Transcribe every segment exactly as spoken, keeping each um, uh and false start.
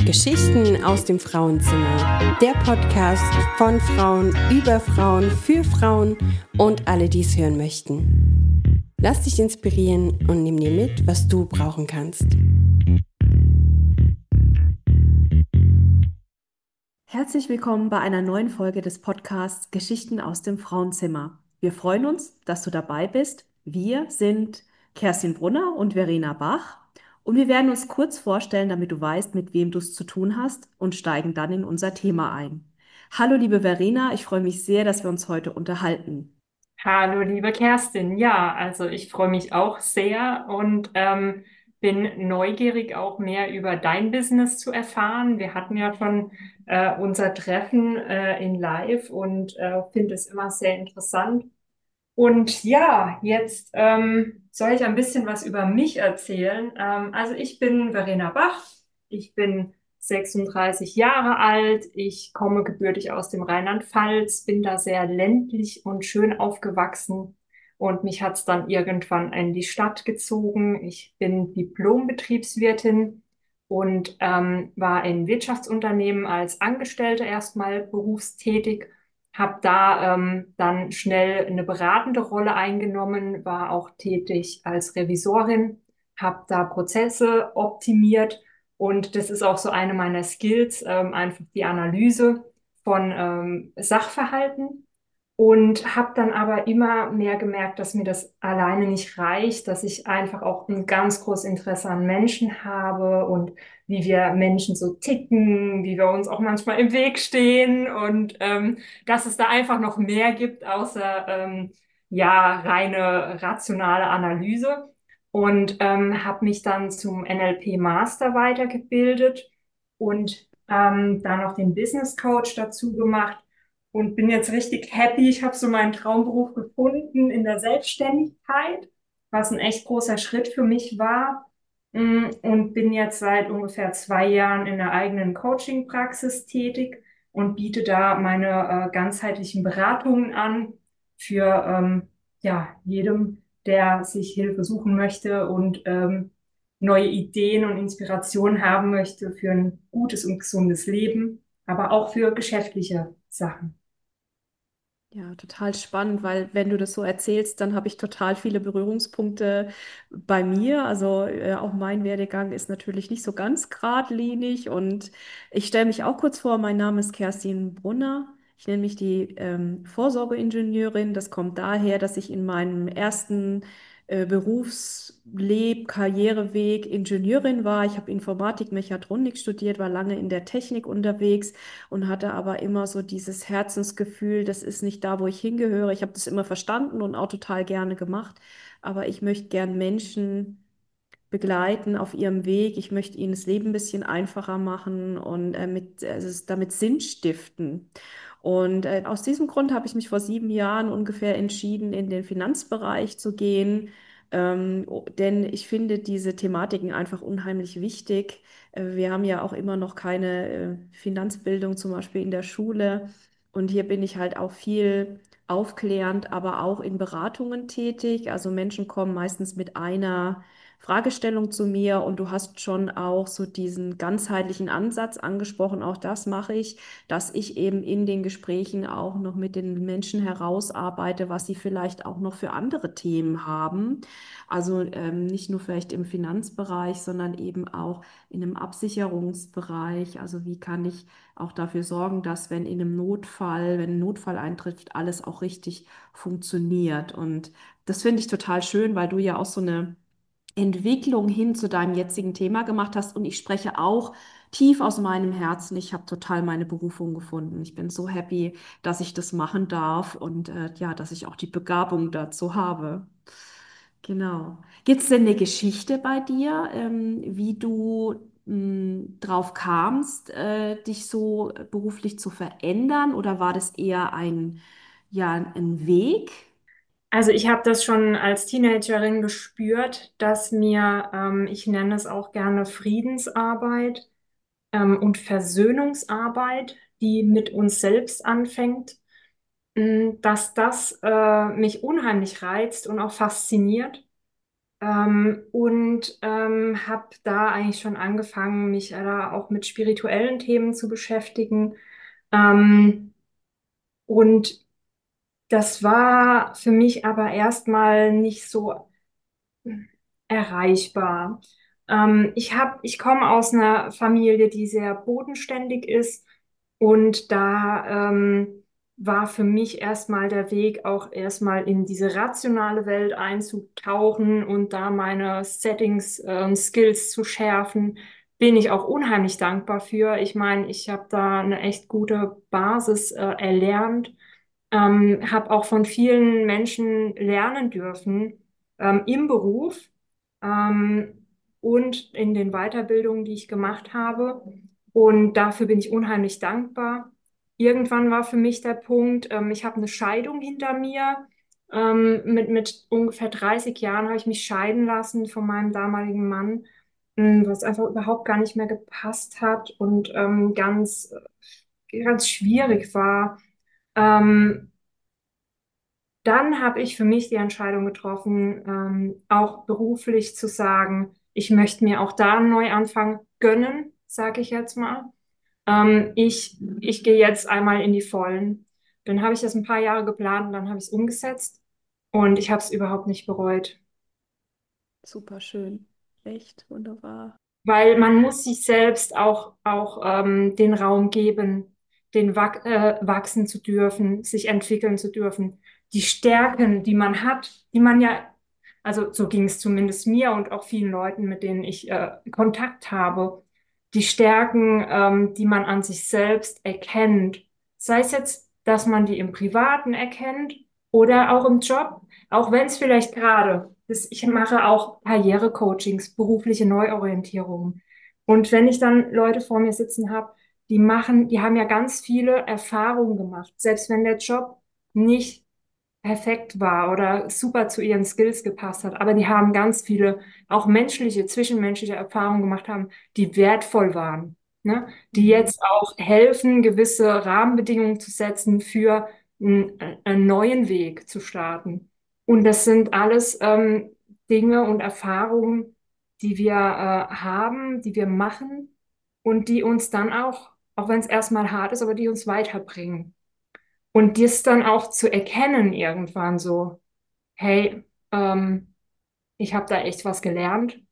Geschichten aus dem Frauenzimmer. Der Podcast von Frauen über Frauen für Frauen und alle, die es hören möchten. Lass dich inspirieren und nimm dir mit, was du brauchen kannst. Herzlich willkommen bei einer neuen Folge des Podcasts Geschichten aus dem Frauenzimmer. Wir freuen uns, dass du dabei bist. Wir sind Kerstin Brunner und Verena Bach und wir werden uns kurz vorstellen, damit du weißt, mit wem du es zu tun hast und steigen dann in unser Thema ein. Hallo liebe Verena, ich freue mich sehr, dass wir uns heute unterhalten. Hallo, liebe Kerstin. Ja, also ich freue mich auch sehr und ähm, bin neugierig, auch mehr über dein Business zu erfahren. Wir hatten ja schon äh, unser Treffen äh, in Live und äh, finde es immer sehr interessant. Und ja, jetzt ähm, soll ich ein bisschen was über mich erzählen. Ähm, also ich bin Verena Bach, ich bin sechsunddreißig Jahre alt, ich komme gebürtig aus dem Rheinland-Pfalz, bin da sehr ländlich und schön aufgewachsen und mich hat's dann irgendwann in die Stadt gezogen. Ich bin Diplom-Betriebswirtin und ähm, war in Wirtschaftsunternehmen als Angestellte erstmal berufstätig, habe da ähm, dann schnell eine beratende Rolle eingenommen, war auch tätig als Revisorin, habe da Prozesse optimiert und das ist auch so eine meiner Skills, ähm, einfach die Analyse von ähm, Sachverhalten. Und habe dann aber immer mehr gemerkt, dass mir das alleine nicht reicht, dass ich einfach auch ein ganz großes Interesse an Menschen habe und wie wir Menschen so ticken, wie wir uns auch manchmal im Weg stehen und ähm, dass es da einfach noch mehr gibt außer ähm, ja reine rationale Analyse. Und ähm, habe mich dann zum N L P Master weitergebildet und ähm, da noch den Business Coach dazu gemacht und bin jetzt richtig happy. Ich habe so meinen Traumberuf gefunden in der Selbstständigkeit, was ein echt großer Schritt für mich war. Mm, Und bin jetzt seit ungefähr zwei Jahren in der eigenen Coaching-Praxis tätig und biete da meine äh, ganzheitlichen Beratungen an für ähm, ja, jedem, der sich Hilfe suchen möchte und ähm, neue Ideen und Inspirationen haben möchte für ein gutes und gesundes Leben, aber auch für geschäftliche Sachen. Ja, total spannend, weil wenn du das so erzählst, dann habe ich total viele Berührungspunkte bei mir. Also äh, auch mein Werdegang ist natürlich nicht so ganz geradlinig und ich stelle mich auch kurz vor, mein Name ist Kerstin Brunner. Ich nenne mich die ähm, Vorsorgeingenieurin. Das kommt daher, dass ich in meinem ersten äh, Berufsleb, Karriereweg Ingenieurin war. Ich habe Informatik, Mechatronik studiert, war lange in der Technik unterwegs und hatte aber immer so dieses Herzensgefühl, das ist nicht da, wo ich hingehöre. Ich habe das immer verstanden und auch total gerne gemacht, aber ich möchte gern Menschen begleiten auf ihrem Weg. Ich möchte ihnen das Leben ein bisschen einfacher machen und äh, mit, also damit Sinn stiften. Und äh, aus diesem Grund habe ich mich vor sieben Jahren ungefähr entschieden, in den Finanzbereich zu gehen, ähm, o- denn ich finde diese Thematiken einfach unheimlich wichtig. Äh, wir haben ja auch immer noch keine äh, Finanzbildung zum Beispiel in der Schule. Und hier bin ich halt auch viel aufklärend, aber auch in Beratungen tätig. Also Menschen kommen meistens mit einer Fragestellung zu mir und du hast schon auch so diesen ganzheitlichen Ansatz angesprochen. Auch das mache ich, dass ich eben in den Gesprächen auch noch mit den Menschen herausarbeite, was sie vielleicht auch noch für andere Themen haben. Also ähm, nicht nur vielleicht im Finanzbereich, sondern eben auch in einem Absicherungsbereich. Also wie kann ich auch dafür sorgen, dass wenn in einem Notfall, wenn ein Notfall eintrifft, alles auch richtig funktioniert. Und das finde ich total schön, weil du ja auch so eine Entwicklung hin zu deinem jetzigen Thema gemacht hast. Und ich spreche auch tief aus meinem Herzen. Ich habe total meine Berufung gefunden. Ich bin so happy, dass ich das machen darf und äh, ja, dass ich auch die Begabung dazu habe. Genau. Gibt es denn eine Geschichte bei dir, ähm, wie du mh, drauf kamst, äh, dich so beruflich zu verändern? Oder war das eher ein, ja, ein Weg? Also ich habe das schon als Teenagerin gespürt, dass mir, ähm, ich nenne es auch gerne Friedensarbeit, ähm, und Versöhnungsarbeit, die mit uns selbst anfängt, mh, dass das äh, mich unheimlich reizt und auch fasziniert. Ähm, und ähm, habe da eigentlich schon angefangen, mich äh, da auch mit spirituellen Themen zu beschäftigen. Ähm, und das war für mich aber erstmal nicht so erreichbar. Ähm, ich hab, ich komme aus einer Familie, die sehr bodenständig ist und da ähm, war für mich erstmal der Weg auch erstmal in diese rationale Welt einzutauchen und da meine Settings äh, und Skills zu schärfen. Bin ich auch unheimlich dankbar für. Ich meine, ich habe da eine echt gute Basis äh, erlernt, ähm, habe auch von vielen Menschen lernen dürfen ähm, im Beruf ähm, und in den Weiterbildungen, die ich gemacht habe. Und dafür bin ich unheimlich dankbar. Irgendwann war für mich der Punkt, ähm, ich habe eine Scheidung hinter mir. Ähm, mit, mit ungefähr dreißig Jahren habe ich mich scheiden lassen von meinem damaligen Mann, ähm, was einfach überhaupt gar nicht mehr gepasst hat und ähm, ganz, ganz schwierig war. Ähm, Dann habe ich für mich die Entscheidung getroffen, ähm, auch beruflich zu sagen, ich möchte mir auch da einen Neuanfang gönnen, sage ich jetzt mal. Ähm, ich, ich gehe jetzt einmal in die Vollen. Dann habe ich das ein paar Jahre geplant und dann habe ich es umgesetzt und ich habe es überhaupt nicht bereut. Super schön. Echt wunderbar. Weil man muss sich selbst auch, auch ähm, den Raum geben, den wach, äh, wachsen zu dürfen, sich entwickeln zu dürfen. Die Stärken, die man hat, die man ja, also so ging es zumindest mir und auch vielen Leuten, mit denen ich äh, Kontakt habe, die Stärken, ähm, die man an sich selbst erkennt, sei es jetzt, dass man die im Privaten erkennt oder auch im Job, auch wenn es vielleicht gerade, das, ich mache auch Karrierecoachings, berufliche Neuorientierung. Und wenn ich dann Leute vor mir sitzen habe, die machen, die haben ja ganz viele Erfahrungen gemacht, selbst wenn der Job nicht perfekt war oder super zu ihren Skills gepasst hat, aber die haben ganz viele auch menschliche, zwischenmenschliche Erfahrungen gemacht haben, die wertvoll waren, ne? Die Mhm. jetzt auch helfen, gewisse Rahmenbedingungen zu setzen für einen, einen neuen Weg zu starten. Und das sind alles ähm, Dinge und Erfahrungen, die wir äh, haben, die wir machen und die uns dann auch, auch wenn es erstmal hart ist, aber die uns weiterbringen. Und das dann auch zu erkennen irgendwann so, hey, ähm, ich habe da echt was gelernt,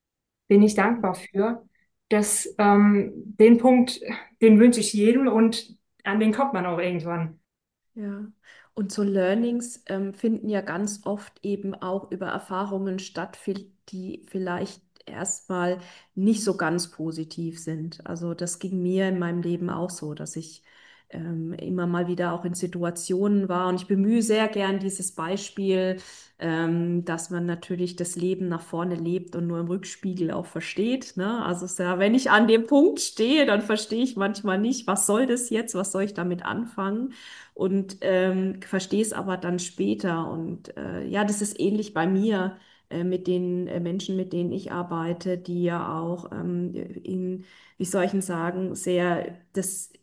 bin ich dankbar für. Das, ähm, den Punkt, den wünsche ich jedem und an den kommt man auch irgendwann. Ja, und so Learnings ähm, finden ja ganz oft eben auch über Erfahrungen statt, vi- die vielleicht erstmal nicht so ganz positiv sind. Also das ging mir in meinem Leben auch so, dass ich ähm, immer mal wieder auch in Situationen war. Und ich bemühe sehr gern dieses Beispiel, ähm, dass man natürlich das Leben nach vorne lebt und nur im Rückspiegel auch versteht. Ne? Also es ist ja, wenn ich an dem Punkt stehe, dann verstehe ich manchmal nicht, was soll das jetzt, was soll ich damit anfangen? Und ähm, verstehe es aber dann später. Und äh, ja, das ist ähnlich bei mir äh, mit den äh, Menschen, mit denen ich arbeite, die ja auch ähm, in, wie soll ich denn sagen, sehr, das,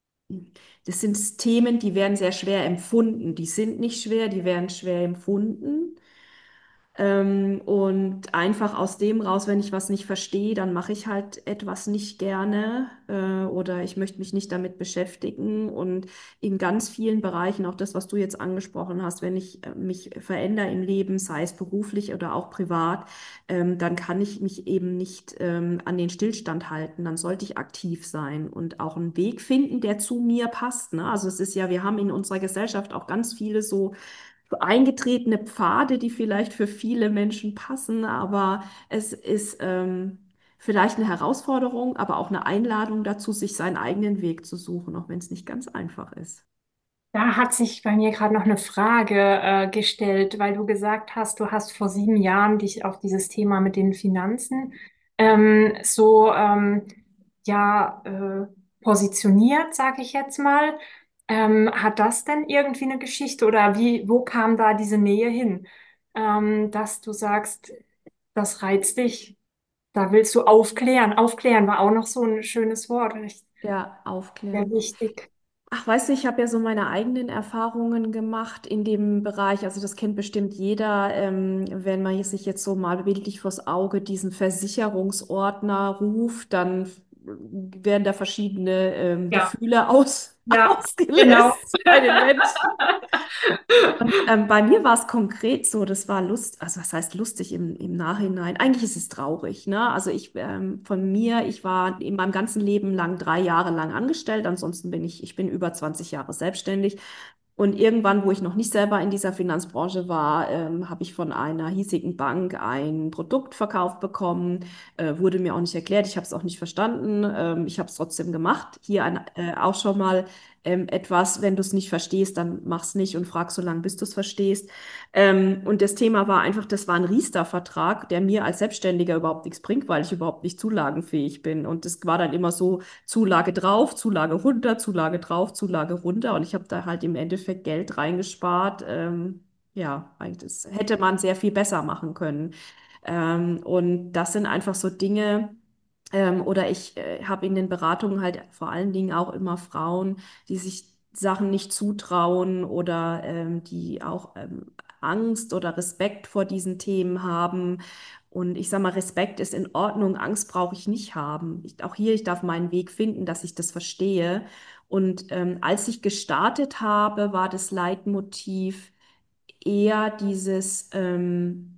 das sind Themen, die werden sehr schwer empfunden. Die sind nicht schwer, die werden schwer empfunden. Ähm, und einfach aus dem raus, wenn ich was nicht verstehe, dann mache ich halt etwas nicht gerne äh, oder ich möchte mich nicht damit beschäftigen. Und in ganz vielen Bereichen, auch das, was du jetzt angesprochen hast, wenn ich äh, mich verändere im Leben, sei es beruflich oder auch privat, ähm, dann kann ich mich eben nicht ähm, an den Stillstand halten. Dann sollte ich aktiv sein und auch einen Weg finden, der zu mir passt. Ne? Also es ist ja, wir haben in unserer Gesellschaft auch ganz viele so so eingetretene Pfade, die vielleicht für viele Menschen passen, aber es ist ähm, vielleicht eine Herausforderung, aber auch eine Einladung dazu, sich seinen eigenen Weg zu suchen, auch wenn es nicht ganz einfach ist. Da hat sich bei mir gerade noch eine Frage äh, gestellt, weil du gesagt hast, du hast vor sieben Jahren dich auf dieses Thema mit den Finanzen ähm, so ähm, ja äh, positioniert, sage ich jetzt mal. Ähm, hat das denn irgendwie eine Geschichte oder wie, wo kam da diese Nähe hin, ähm, dass du sagst, das reizt dich, da willst du aufklären. Aufklären war auch noch so ein schönes Wort, echt Ja, sehr aufklären. wichtig. Ach, weißt du, ich habe ja so meine eigenen Erfahrungen gemacht in dem Bereich. Also das kennt bestimmt jeder, ähm, wenn man sich jetzt so mal bildlich vors Auge diesen Versicherungsordner ruft, dann werden da verschiedene ähm, Ja, Gefühle aus, ja, genau. ausgelöst bei den Menschen. Und ähm, bei mir war es konkret so, das war Lust, also was heißt lustig im, im Nachhinein? Eigentlich ist es traurig, ne? Also ich ähm, von mir, ich war in meinem ganzen Leben lang drei Jahre lang angestellt, ansonsten bin ich, ich bin über zwanzig Jahre selbstständig. Und irgendwann, wo ich noch nicht selber in dieser Finanzbranche war, ähm, habe ich von einer hiesigen Bank ein Produkt verkauft bekommen. Äh, wurde mir auch nicht erklärt, ich habe es auch nicht verstanden. Ähm, ich habe es trotzdem gemacht. Hier ein, äh, auch schon mal ähm, etwas, wenn du es nicht verstehst, dann mach's nicht und frag so lange, bis du es verstehst. Ähm, und das Thema war einfach, das war ein Riester-Vertrag, der mir als Selbstständiger überhaupt nichts bringt, weil ich überhaupt nicht zulagenfähig bin. Und das war dann immer so, Zulage drauf, Zulage runter, Zulage drauf, Zulage runter. Und ich habe da halt im Endeffekt Geld reingespart. Ähm, ja, eigentlich das hätte man sehr viel besser machen können. Ähm, und das sind einfach so Dinge, ähm, oder ich äh, habe in den Beratungen halt vor allen Dingen auch immer Frauen, die sich Sachen nicht zutrauen oder ähm, die auch ähm, Angst oder Respekt vor diesen Themen haben. Und ich sage mal, Respekt ist in Ordnung, Angst brauche ich nicht haben. Ich, auch hier, ich darf meinen Weg finden, dass ich das verstehe. Und ähm, als ich gestartet habe, war das Leitmotiv eher dieses, ähm,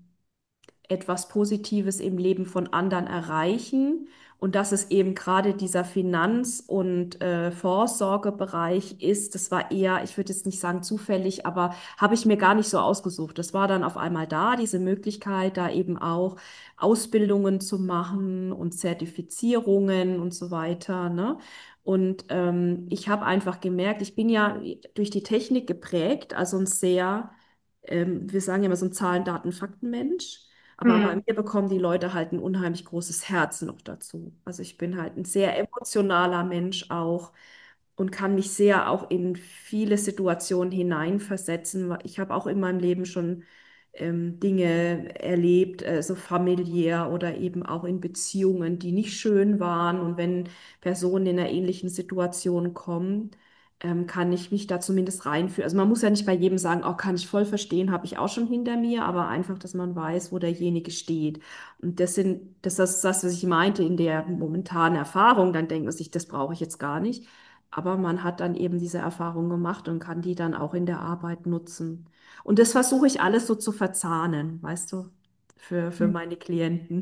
etwas Positives im Leben von anderen erreichen. Und dass es eben gerade dieser Finanz- und äh, Vorsorgebereich ist, das war eher, ich würde jetzt nicht sagen zufällig, aber habe ich mir gar nicht so ausgesucht. Das war dann auf einmal da, diese Möglichkeit, da eben auch Ausbildungen zu machen und Zertifizierungen und so weiter, ne? Und ähm, ich habe einfach gemerkt, ich bin ja durch die Technik geprägt, also ein sehr, ähm, wir sagen ja immer so ein Zahlen, Daten, Fakten-Mensch. Aber bei Hm. mir bekommen die Leute halt ein unheimlich großes Herz noch dazu. Also ich bin halt ein sehr emotionaler Mensch auch und kann mich sehr auch in viele Situationen hineinversetzen. weil Ich habe auch in meinem Leben schon ähm, Dinge erlebt, äh, so familiär oder eben auch in Beziehungen, die nicht schön waren. Und wenn Personen in einer ähnlichen Situation kommen, ähm, kann ich mich da zumindest reinfühlen. Also man muss ja nicht bei jedem sagen, oh, kann ich voll verstehen, habe ich auch schon hinter mir, aber einfach, dass man weiß, wo derjenige steht. Und das sind, das ist das, was ich meinte in der momentanen Erfahrung, dann denkt man sich, das brauche ich jetzt gar nicht. Aber man hat dann eben diese Erfahrung gemacht und kann die dann auch in der Arbeit nutzen. Und das versuche ich alles so zu verzahnen, weißt du, für, für meine Klienten.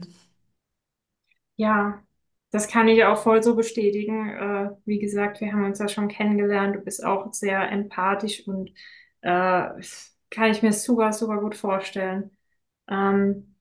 Ja, das kann ich auch voll so bestätigen. Äh, wie gesagt, wir haben uns ja schon kennengelernt. Du bist auch sehr empathisch und äh, kann ich mir super, super gut vorstellen. Ähm,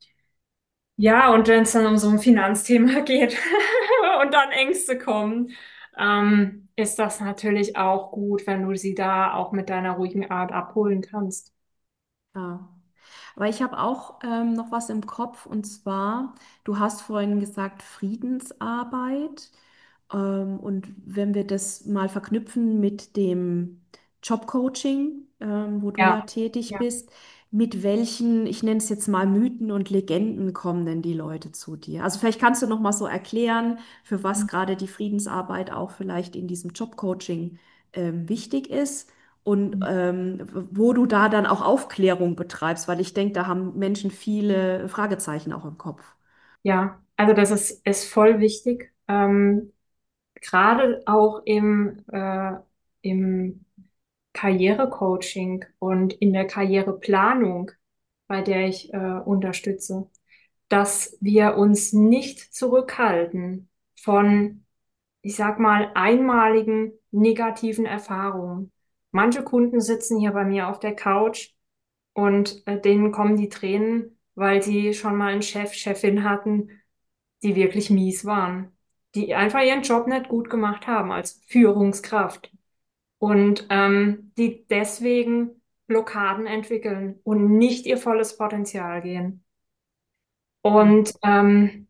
ja, und wenn es dann um so ein Finanzthema geht und dann Ängste kommen, ähm, ist das natürlich auch gut, wenn du sie da auch mit deiner ruhigen Art abholen kannst. Ja. Aber ich habe auch ähm, noch was im Kopf und zwar, du hast vorhin gesagt Friedensarbeit. Ähm, und wenn wir das mal verknüpfen mit dem Jobcoaching, ähm, wo du ja Ja, tätig ja. bist, mit welchen, ich nenne es jetzt mal Mythen und Legenden kommen denn die Leute zu dir? Also vielleicht kannst du noch mal so erklären, für was gerade die Friedensarbeit auch vielleicht in diesem Jobcoaching ähm, wichtig ist. Und ähm, wo du da dann auch Aufklärung betreibst, weil ich denke, da haben Menschen viele Fragezeichen auch im Kopf. Ja, also das ist, ist voll wichtig. Ähm, gerade auch im, äh, im Karrierecoaching und in der Karriereplanung, bei der ich äh, unterstütze, dass wir uns nicht zurückhalten von, ich sag mal, einmaligen negativen Erfahrungen. Manche Kunden sitzen hier bei mir auf der Couch und äh, denen kommen die Tränen, weil sie schon mal einen Chef, Chefin hatten, die wirklich mies waren, die einfach ihren Job nicht gut gemacht haben als Führungskraft und ähm, die deswegen Blockaden entwickeln und nicht ihr volles Potenzial gehen. Ja. Und ähm,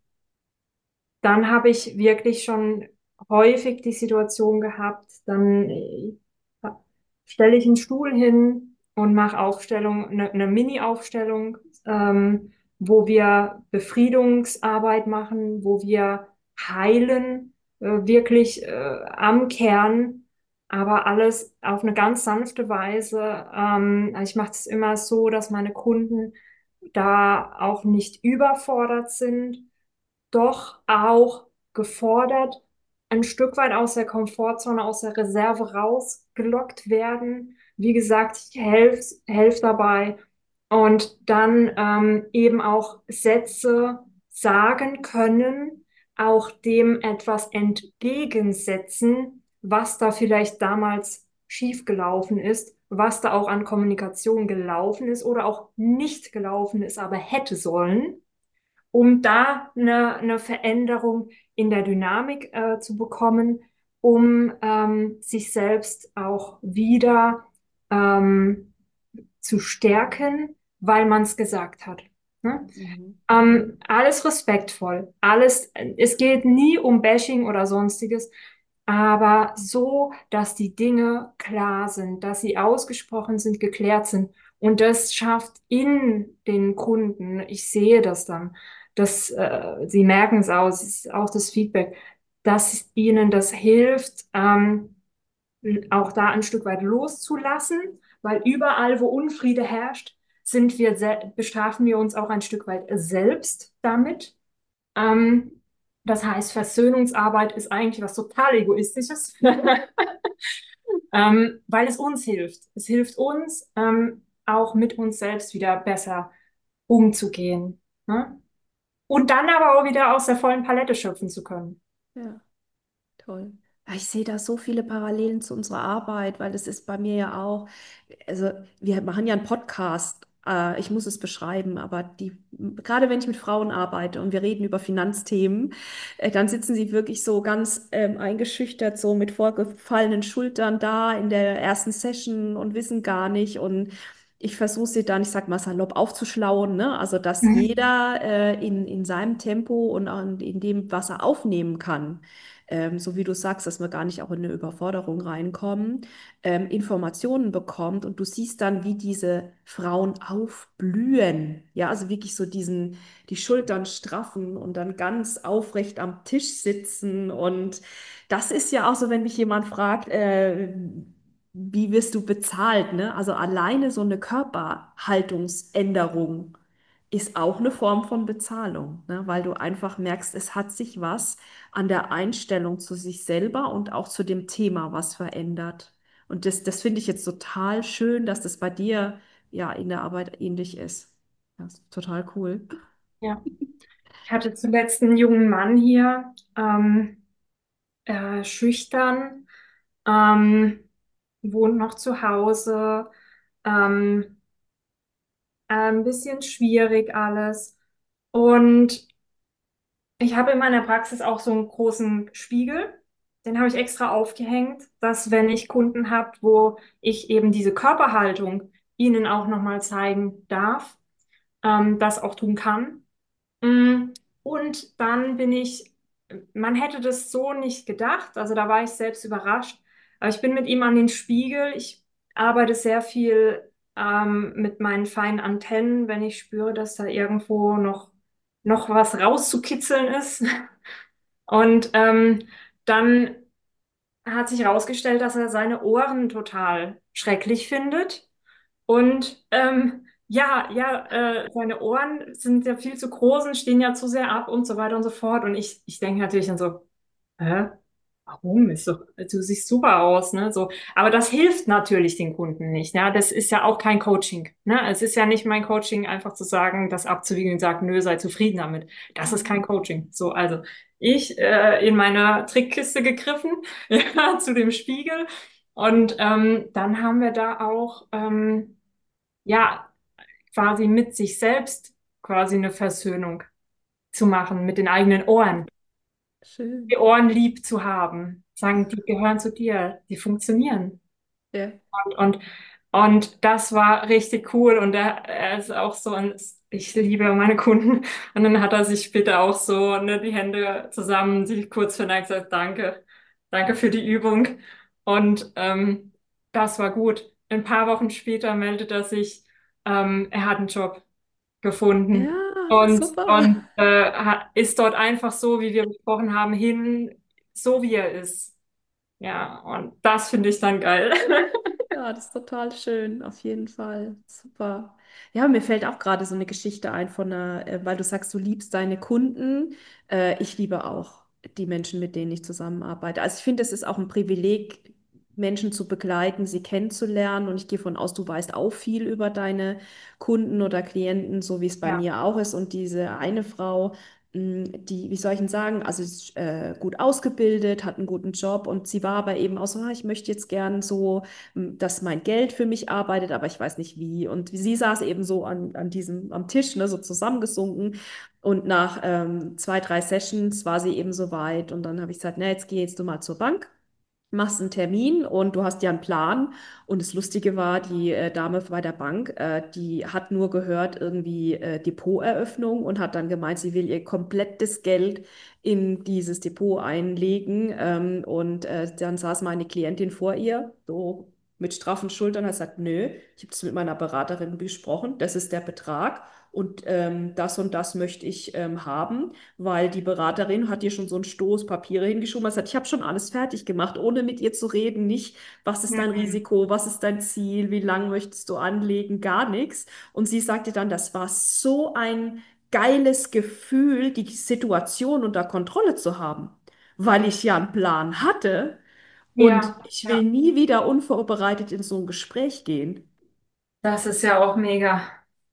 dann habe ich wirklich schon häufig die Situation gehabt, dann äh, stelle ich einen Stuhl hin und mache Aufstellung, eine, eine Mini-Aufstellung, ähm, wo wir Befriedungsarbeit machen, wo wir heilen, äh, wirklich äh, am Kern aber alles auf eine ganz sanfte Weise. Ähm, also ich mache es immer so, dass meine Kunden da auch nicht überfordert sind, doch auch gefordert, ein Stück weit aus der Komfortzone, aus der Reserve rausgelockt werden. Wie gesagt, ich helfe helf dabei und dann ähm, eben auch Sätze sagen können, auch dem etwas entgegensetzen, was da vielleicht damals schiefgelaufen ist, was da auch an Kommunikation gelaufen ist oder auch nicht gelaufen ist, aber hätte sollen, um da eine, eine Veränderung in der Dynamik äh, zu bekommen, um ähm, sich selbst auch wieder ähm, zu stärken, weil man es gesagt hat. Ne? Mhm. Ähm, alles respektvoll, alles, es geht nie um Bashing oder sonstiges, aber so, dass die Dinge klar sind, dass sie ausgesprochen sind, geklärt sind. Und das schafft in den Kunden, ich sehe das dann, dass äh, sie merken es auch, es ist auch das Feedback, dass ihnen das hilft, ähm, auch da ein Stück weit loszulassen, weil überall, wo Unfriede herrscht, sind wir, sel- bestrafen wir uns auch ein Stück weit selbst damit. Ähm, das heißt, Versöhnungsarbeit ist eigentlich was total Egoistisches, ähm, weil es uns hilft. Es hilft uns, ähm, auch mit uns selbst wieder besser umzugehen. Ne? Und dann aber auch wieder aus der vollen Palette schöpfen zu können. Ja. Toll. Ja, ich sehe da so viele Parallelen zu unserer Arbeit, weil das ist bei mir ja auch, also wir machen ja einen Podcast, äh, ich muss es beschreiben, aber die, gerade wenn ich mit Frauen arbeite und wir reden über Finanzthemen, äh, dann sitzen sie wirklich so ganz ähm, eingeschüchtert, so mit vorgefallenen Schultern da in der ersten Session und wissen gar nicht und ich versuche sie dann, ich sag mal salopp, aufzuschlauen, ne? Also dass Mhm. jeder äh, in, in seinem Tempo und an- in dem, was er aufnehmen kann, ähm, so wie du sagst, dass wir gar nicht auch in eine Überforderung reinkommen, ähm, Informationen bekommt und du siehst dann, wie diese Frauen aufblühen. Ja, also wirklich so diesen, die Schultern straffen und dann ganz aufrecht am Tisch sitzen. Und das ist ja auch so, wenn mich jemand fragt, äh, wie wirst du bezahlt, ne? Also alleine so eine Körperhaltungsänderung ist auch eine Form von Bezahlung, ne? Weil du einfach merkst, es hat sich was an der Einstellung zu sich selber und auch zu dem Thema was verändert. Und das, das finde ich jetzt total schön, dass das bei dir ja in der Arbeit ähnlich ist. Das ist total cool. Ja. Ich hatte zuletzt einen jungen Mann hier, ähm, äh, schüchtern, ähm, wohnt noch zu Hause, ähm, ein bisschen schwierig alles. Und ich habe in meiner Praxis auch so einen großen Spiegel. Den habe ich extra aufgehängt, dass wenn ich Kunden habe, wo ich eben diese Körperhaltung ihnen auch nochmal zeigen darf, ähm, das auch tun kann. Mm, Und dann bin ich, man hätte das so nicht gedacht, also da war ich selbst überrascht, aber ich bin mit ihm an den Spiegel. Ich arbeite sehr viel ähm, mit meinen feinen Antennen, wenn ich spüre, dass da irgendwo noch, noch was rauszukitzeln ist. Und ähm, dann hat sich herausgestellt, dass er seine Ohren total schrecklich findet. Und ähm, ja, ja, äh, seine Ohren sind ja viel zu groß und stehen ja zu sehr ab und so weiter und so fort. Und ich, ich denke natürlich dann so, hä? Warum? Ist doch, du siehst super aus, ne? So. Aber das hilft natürlich den Kunden nicht, ja. Das ist ja auch kein Coaching, ne? Es ist ja nicht mein Coaching, einfach zu sagen, das abzuwiegeln und sagen, nö, sei zufrieden damit. Das ist kein Mhm. Coaching. So, also ich äh, in meiner Trickkiste gegriffen, ja, zu dem Spiegel. Und ähm, dann haben wir da auch ähm, ja, quasi mit sich selbst quasi eine Versöhnung zu machen, mit den eigenen Ohren. Die Schön. Ohren lieb zu haben. Sagen, die gehören zu dir, die funktionieren. Ja. Und, und, und das war richtig cool. Und er, er ist auch so ein, ich liebe meine Kunden. Und dann hat er sich später auch so, ne, die Hände zusammen, sich kurz verneigt, gesagt, danke, danke für die Übung. Und ähm, das war gut. Ein paar Wochen später meldet er sich, ähm, er hat einen Job gefunden Ja, und, super. und äh, ha- ist dort einfach so, wie wir besprochen haben, hin, so wie er ist. Ja, und das finde ich dann geil. Ja, das ist total schön, auf jeden Fall. Super. Ja, mir fällt auch gerade so eine Geschichte ein von einer, äh, weil du sagst, du liebst deine Kunden. Äh, ich liebe auch die Menschen, mit denen ich zusammenarbeite. Also ich finde, es ist auch ein Privileg, Menschen zu begleiten, sie kennenzulernen. Und ich gehe von aus, du weißt auch viel über deine Kunden oder Klienten, so wie es bei Ja, mir auch ist. Und diese eine Frau, mh, die, wie soll ich denn sagen, also ist äh, gut ausgebildet, hat einen guten Job und sie war aber eben auch so, ah, ich möchte jetzt gern so dass mein Geld für mich arbeitet, aber ich weiß nicht wie. Und sie saß eben so an, an diesem, am Tisch, ne, so zusammengesunken. Und nach ähm, zwei, drei Sessions war sie eben so weit. Und dann habe ich gesagt, na, jetzt geh jetzt du mal zur Bank, machst einen Termin und du hast ja einen Plan. Und das Lustige war, die äh, Dame bei der Bank, äh, die hat nur gehört, irgendwie äh, Depoteröffnung und hat dann gemeint, sie will ihr komplettes Geld in dieses Depot einlegen. Ähm, und äh, dann saß meine Klientin vor ihr, so mit straffen Schultern, hat gesagt, nö, ich habe das mit meiner Beraterin besprochen, das ist der Betrag. Und ähm, das und das möchte ich ähm, haben, weil die Beraterin hat ihr schon so einen Stoß Papiere hingeschoben und hat gesagt, ich habe schon alles fertig gemacht, ohne mit ihr zu reden, nicht, was ist dein mhm. Risiko, was ist dein Ziel, wie lang möchtest du anlegen, gar nichts. Und sie sagte dann, das war so ein geiles Gefühl, die Situation unter Kontrolle zu haben, weil ich ja einen Plan hatte und Ja, ich will ja, nie wieder unvorbereitet in so ein Gespräch gehen. das ist ja auch mega.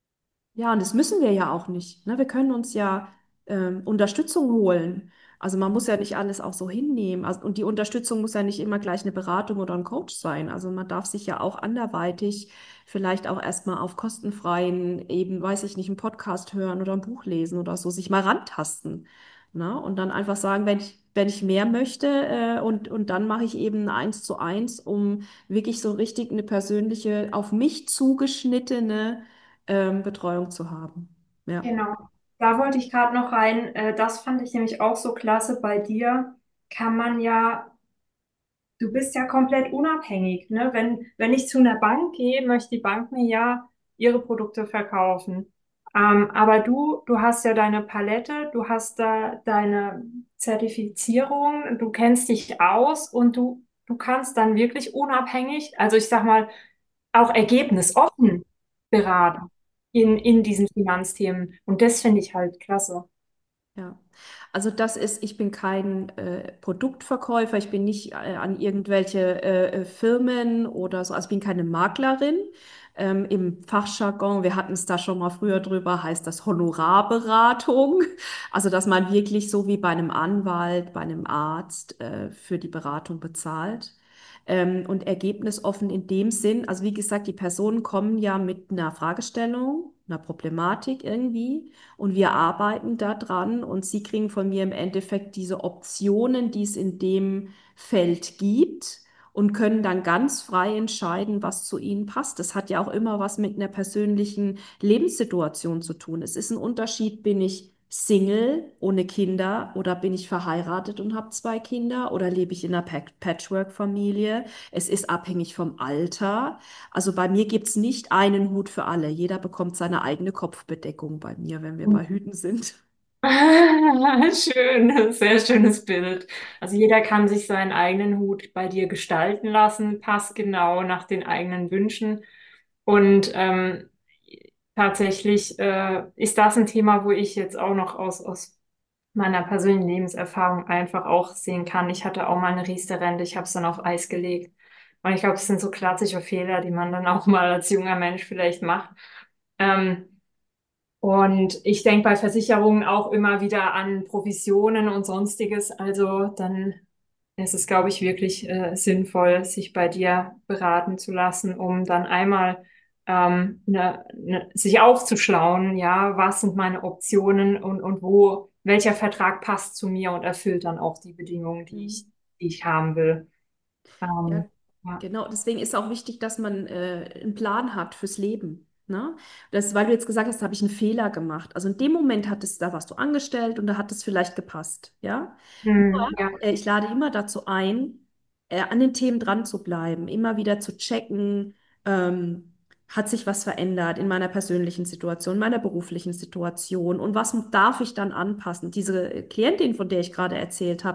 Ja, und das müssen wir ja auch nicht. Ne? Wir können uns ja ähm, Unterstützung holen. Also man muss ja nicht alles auch so hinnehmen. Also, und die Unterstützung muss ja nicht immer gleich eine Beratung oder ein Coach sein. Also man darf sich ja auch anderweitig vielleicht auch erstmal auf kostenfreien, eben, weiß ich nicht, einen Podcast hören oder ein Buch lesen oder so, sich mal rantasten. Ne? Und dann einfach sagen, wenn ich, wenn ich mehr möchte, äh, und, und dann mache ich eben ein Eins zu eins, um wirklich so richtig eine persönliche, auf mich zugeschnittene ähm, Betreuung zu haben. Ja. Genau. Da wollte ich gerade noch rein. Äh, das fand ich nämlich auch so klasse. Bei dir kann man ja, du bist ja komplett unabhängig, ne? Wenn, wenn ich zu einer Bank gehe, möchte die Bank mir ja ihre Produkte verkaufen. Ähm, aber du, du hast ja deine Palette, du hast da deine Zertifizierung, du kennst dich aus und du, du kannst dann wirklich unabhängig, also ich sag mal, auch ergebnisoffen beraten in, in diesen Finanzthemen. Und das finde ich halt klasse. Ja, also das ist, ich bin kein äh, Produktverkäufer, ich bin nicht äh, an irgendwelche äh, äh, Firmen oder so, also ich bin keine Maklerin. Ähm, im Fachjargon, wir hatten es da schon mal früher drüber, heißt das Honorarberatung. Also dass man wirklich so wie bei einem Anwalt, bei einem Arzt äh, für die Beratung bezahlt. Ähm, und ergebnisoffen in dem Sinn, also wie gesagt, die Personen kommen ja mit einer Fragestellung, einer Problematik irgendwie. Und wir arbeiten da dran und Sie kriegen von mir im Endeffekt diese Optionen, die es in dem Feld gibt und können dann ganz frei entscheiden, was zu Ihnen passt. Das hat ja auch immer was mit einer persönlichen Lebenssituation zu tun. Es ist ein Unterschied, bin ich Single ohne Kinder oder bin ich verheiratet und habe zwei Kinder oder lebe ich in einer Pat- Patchwork-Familie. Es ist abhängig vom Alter. Also bei mir gibt es nicht einen Hut für alle. Jeder bekommt seine eigene Kopfbedeckung bei mir, wenn wir bei Hüten sind. Schön, sehr schönes Bild. Also jeder kann sich seinen eigenen Hut bei dir gestalten lassen, passt genau nach den eigenen Wünschen. Und ähm, tatsächlich äh, ist das ein Thema, wo ich jetzt auch noch aus, aus meiner persönlichen Lebenserfahrung einfach auch sehen kann. Ich hatte auch mal eine Riester-Rente, ich habe es dann auf Eis gelegt. Und ich glaube, das sind so klassische Fehler, die man dann auch mal als junger Mensch vielleicht macht. Ähm, und ich denke bei Versicherungen auch immer wieder an Provisionen und sonstiges. Also dann ist es, glaube ich, wirklich äh, sinnvoll, sich bei dir beraten zu lassen, um dann einmal ähm, ne, ne, sich aufzuschlauen, ja, was sind meine Optionen und, und wo, welcher Vertrag passt zu mir und erfüllt dann auch die Bedingungen, die ich, Mhm. die ich haben will. Ja, Ähm, ja. genau. Deswegen ist auch wichtig, dass man äh, einen Plan hat fürs Leben. Ne? Das, weil du jetzt gesagt hast, da habe ich einen Fehler gemacht. Also in dem Moment hat es, da warst du angestellt und da hat es vielleicht gepasst. Ja? Hm, ja. Äh, Ich lade immer dazu ein, äh, an den Themen dran zu bleiben, immer wieder zu checken, ähm, hat sich was verändert in meiner persönlichen Situation, meiner beruflichen Situation und was darf ich dann anpassen? Diese Klientin, von der ich gerade erzählt habe,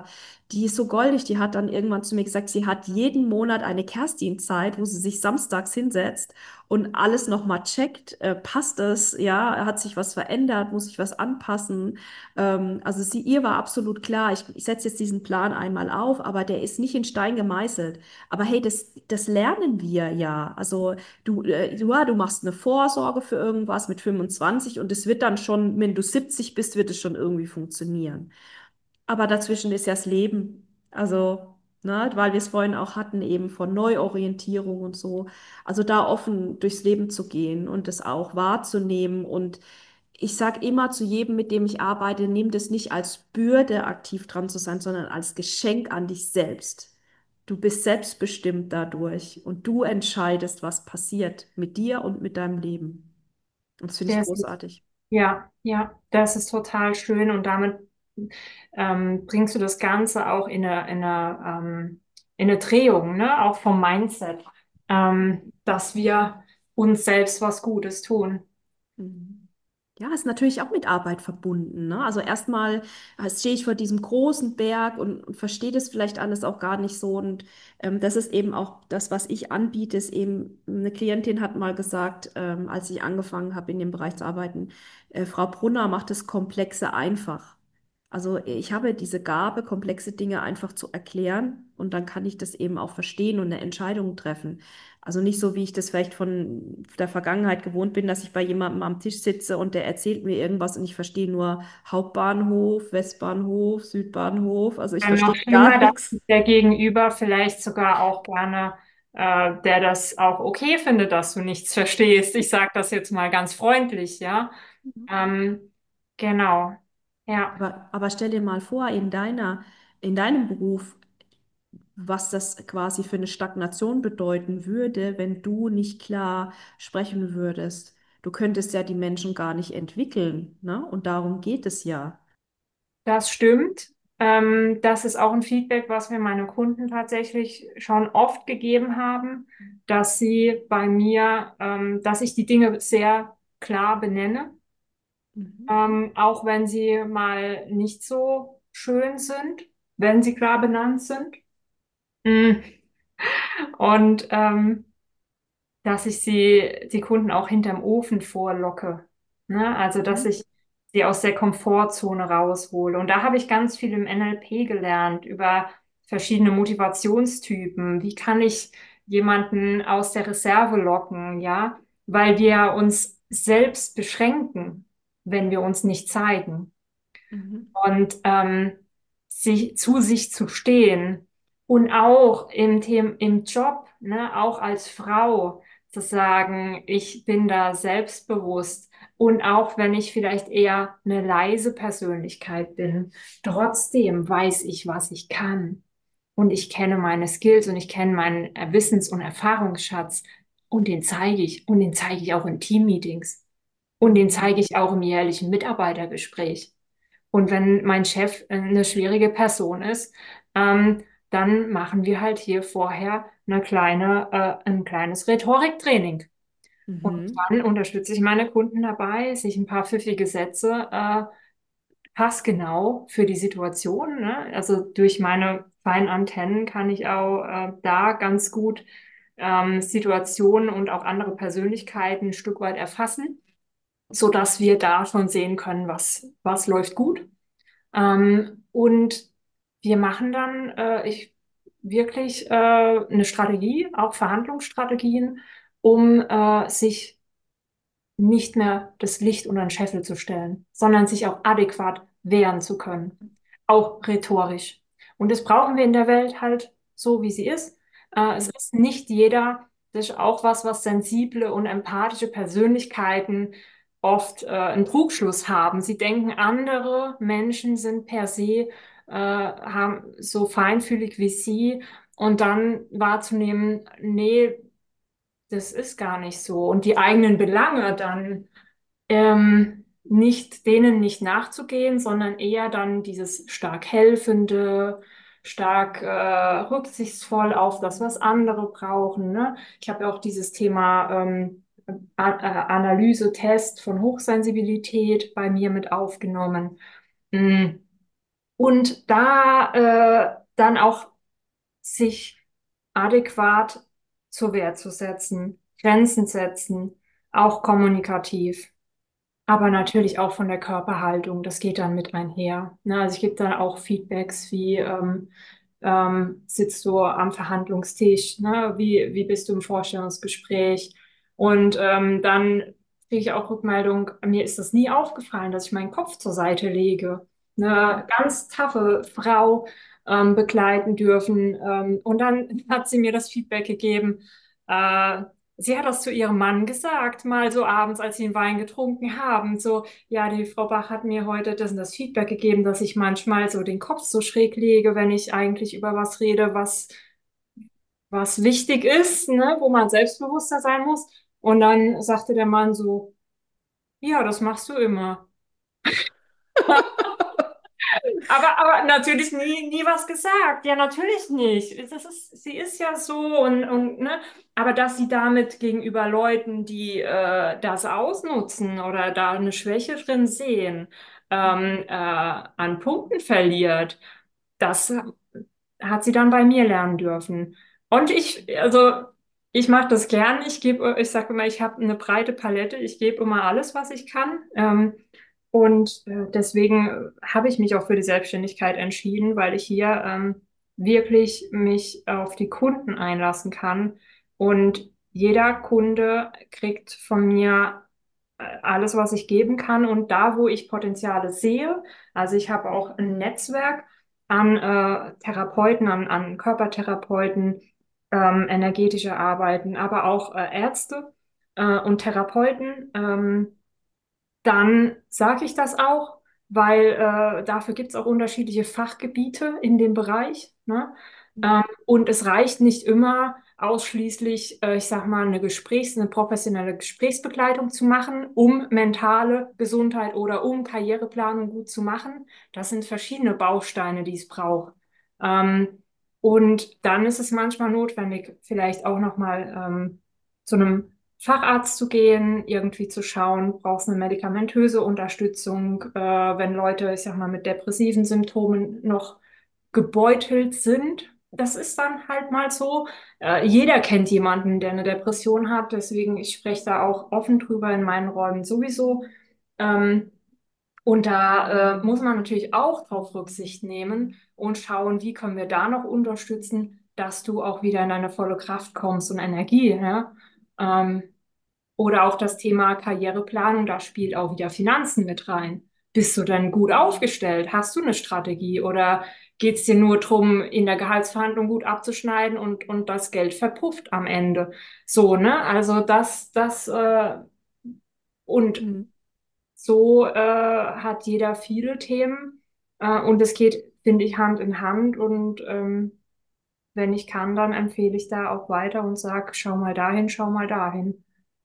die ist so goldig, die hat dann irgendwann zu mir gesagt, sie hat jeden Monat eine Kerstin-Zeit, wo sie sich samstags hinsetzt und alles nochmal checkt, äh, passt es, ja, hat sich was verändert, muss ich was anpassen. Ähm, also sie, ihr war absolut klar, ich, ich setze jetzt diesen Plan einmal auf, aber der ist nicht in Stein gemeißelt. Aber hey, das, das lernen wir ja. Also du, äh, du, ja, du machst eine Vorsorge für irgendwas mit fünfundzwanzig und es wird dann schon, wenn du siebzig bist, wird es schon irgendwie funktionieren. Aber dazwischen ist ja das Leben. Also, ne, weil wir es vorhin auch hatten, eben von Neuorientierung und so. Also da offen durchs Leben zu gehen und es auch wahrzunehmen. Und ich sage immer zu jedem, mit dem ich arbeite, nimm das nicht als Bürde, aktiv dran zu sein, sondern als Geschenk an dich selbst. Du bist selbstbestimmt dadurch und du entscheidest, was passiert mit dir und mit deinem Leben. Und das finde ich Das ist, großartig. ja, ja, das ist total schön und damit ähm, bringst du das Ganze auch in eine, in eine, ähm, in eine Drehung, ne? Auch vom Mindset, ähm, dass wir uns selbst was Gutes tun. Mhm. Ja, ist natürlich auch mit Arbeit verbunden, ne? Also erstmal äh, stehe ich vor diesem großen Berg und, und verstehe das vielleicht alles auch gar nicht so. Und ähm, das ist eben auch das, was ich anbiete, ist eben, eine Klientin hat mal gesagt, ähm, als ich angefangen habe, in dem Bereich zu arbeiten, äh, Frau Brunner macht das Komplexe einfach. Also ich habe diese Gabe, komplexe Dinge einfach zu erklären und dann kann ich das eben auch verstehen und eine Entscheidung treffen. Also nicht so, wie ich das vielleicht von der Vergangenheit gewohnt bin, dass ich bei jemandem am Tisch sitze und der erzählt mir irgendwas und ich verstehe nur Hauptbahnhof, Westbahnhof, Südbahnhof. Also ich Dann noch verstehe gar schlimmer, dass nichts. der Gegenüber vielleicht sogar auch gerne, äh, der das auch okay findet, dass du nichts verstehst. Ich sage das jetzt mal ganz freundlich, ja. Ähm, genau, ja. Aber, aber stell dir mal vor, in deiner, in deinem Beruf, was das quasi für eine Stagnation bedeuten würde, wenn du nicht klar sprechen würdest. Du könntest ja die Menschen gar nicht entwickeln, ne? Und darum geht es ja. Das stimmt. Ähm, das ist auch ein Feedback, was mir meine Kunden tatsächlich schon oft gegeben haben, dass sie bei mir, ähm, dass ich die Dinge sehr klar benenne, Mhm. ähm, auch wenn sie mal nicht so schön sind, wenn sie klar benannt sind. Mm. Und ähm, dass ich sie, die Kunden auch hinterm Ofen vorlocke. Ne? Also, dass Mhm. ich sie aus der Komfortzone raushole. Und da habe ich ganz viel im N L P gelernt über verschiedene Motivationstypen. Wie kann ich jemanden aus der Reserve locken, ja? Weil wir uns selbst beschränken, wenn wir uns nicht zeigen Mhm. und ähm, sich, zu sich zu stehen und auch im Them im Job, ne, auch als Frau zu sagen, ich bin da selbstbewusst und auch wenn ich vielleicht eher eine leise Persönlichkeit bin, trotzdem weiß ich, was ich kann und ich kenne meine Skills und ich kenne meinen äh, Wissens- und Erfahrungsschatz und den zeige ich und den zeige ich auch in Teammeetings und den Mhm. zeige ich auch im jährlichen Mitarbeitergespräch. Und wenn mein Chef äh, eine schwierige Person ist, ähm, dann machen wir halt hier vorher eine kleine, äh, ein kleines Rhetoriktraining. Und Mhm. dann unterstütze ich meine Kunden dabei, sich ein paar pfiffige Sätze, äh, passgenau für die Situation, ne? Also durch meine feinen Antennen kann ich auch äh, da ganz gut ähm, Situationen und auch andere Persönlichkeiten ein Stück weit erfassen, so dass wir da schon sehen können, was, was läuft gut. Ähm, und wir machen dann äh, ich, wirklich äh, eine Strategie, auch Verhandlungsstrategien, um äh, sich nicht mehr das Licht unter den Scheffel zu stellen, sondern sich auch adäquat wehren zu können, auch rhetorisch. Und das brauchen wir in der Welt halt so, wie sie ist. Äh, es ist nicht jeder, das ist auch was, was sensible und empathische Persönlichkeiten oft äh, einen Trugschluss haben. Sie denken, andere Menschen sind per se äh, haben so feinfühlig wie sie und dann wahrzunehmen, nee, das ist gar nicht so. Und die eigenen Belange dann ähm, nicht denen nicht nachzugehen, sondern eher dann dieses stark helfende, stark äh, rücksichtsvoll auf das, was andere brauchen. Ne? Ich habe ja auch dieses Thema ähm, A äh, Analyse, Test von Hochsensibilität bei mir mit aufgenommen. Mm. Und da äh, dann auch sich adäquat zur Wehr zu setzen, Grenzen setzen, auch kommunikativ. Aber natürlich auch von der Körperhaltung, das geht dann mit einher. Ne? Also ich gebe dann auch Feedbacks wie, ähm, ähm, sitzt du am Verhandlungstisch, ne? Wie, wie bist du im Vorstellungsgespräch? Und ähm, dann kriege ich auch Rückmeldung, mir ist das nie aufgefallen, dass ich meinen Kopf zur Seite lege. Eine ganz taffe Frau ähm, begleiten dürfen. Ähm, und dann hat sie mir das Feedback gegeben, äh, sie hat das zu ihrem Mann gesagt, mal so abends, als sie einen Wein getrunken haben. So, ja, die Frau Bach hat mir heute das und das Feedback gegeben, dass ich manchmal so den Kopf so schräg lege, wenn ich eigentlich über was rede, was, was wichtig ist, ne, wo man selbstbewusster sein muss. Und dann sagte der Mann so, ja, das machst du immer. Aber, aber natürlich nie, nie was gesagt. Ja, natürlich nicht. Das ist, sie ist ja so und, und, ne? Aber dass sie damit gegenüber Leuten, die äh, das ausnutzen oder da eine Schwäche drin sehen, ähm, äh, an Punkten verliert, das hat sie dann bei mir lernen dürfen. Und ich, also ich mache das gern. Ich gebe, ich sage immer, ich habe eine breite Palette. Ich gebe immer alles, was ich kann. Ähm, und äh, deswegen habe ich mich auch für die Selbstständigkeit entschieden, weil ich hier ähm, wirklich mich auf die Kunden einlassen kann. Und jeder Kunde kriegt von mir äh, alles, was ich geben kann. Und da, wo ich Potenziale sehe, also ich habe auch ein Netzwerk an äh, Therapeuten, an, an Körpertherapeuten, ähm, energetische Arbeiten, aber auch äh, Ärzte äh, und Therapeuten. Ähm, dann sage ich das auch, weil äh, dafür gibt es auch unterschiedliche Fachgebiete in dem Bereich. Ne? Ähm, und es reicht nicht immer ausschließlich, äh, ich sag mal, eine Gesprächs-, eine professionelle Gesprächsbegleitung zu machen, um mentale Gesundheit oder um Karriereplanung gut zu machen. Das sind verschiedene Bausteine, die es braucht. Ähm, und dann ist es manchmal notwendig, vielleicht auch nochmal ähm, zu einem Facharzt zu gehen, irgendwie zu schauen, brauchst du eine medikamentöse Unterstützung, äh, wenn Leute, ich sag mal, mit depressiven Symptomen noch gebeutelt sind. Das ist dann halt mal so. Äh, jeder kennt jemanden, der eine Depression hat, deswegen ich spreche da auch offen drüber in meinen Räumen sowieso. Ähm, und da äh, muss man natürlich auch drauf Rücksicht nehmen und schauen, wie können wir da noch unterstützen, dass du auch wieder in deine volle Kraft kommst und Energie, ja? Ähm, oder auch das Thema Karriereplanung, da spielt auch wieder Finanzen mit rein. Bist du denn gut aufgestellt? Hast du eine Strategie? Oder geht es dir nur darum, in der Gehaltsverhandlung gut abzuschneiden und, und das Geld verpufft am Ende? So, ne? Also das, das, äh, und Mhm. so äh, hat jeder viele Themen. Äh, und es geht, finde ich, Hand in Hand. Und ähm, wenn ich kann, dann empfehle ich da auch weiter und sage, schau mal dahin, schau mal dahin.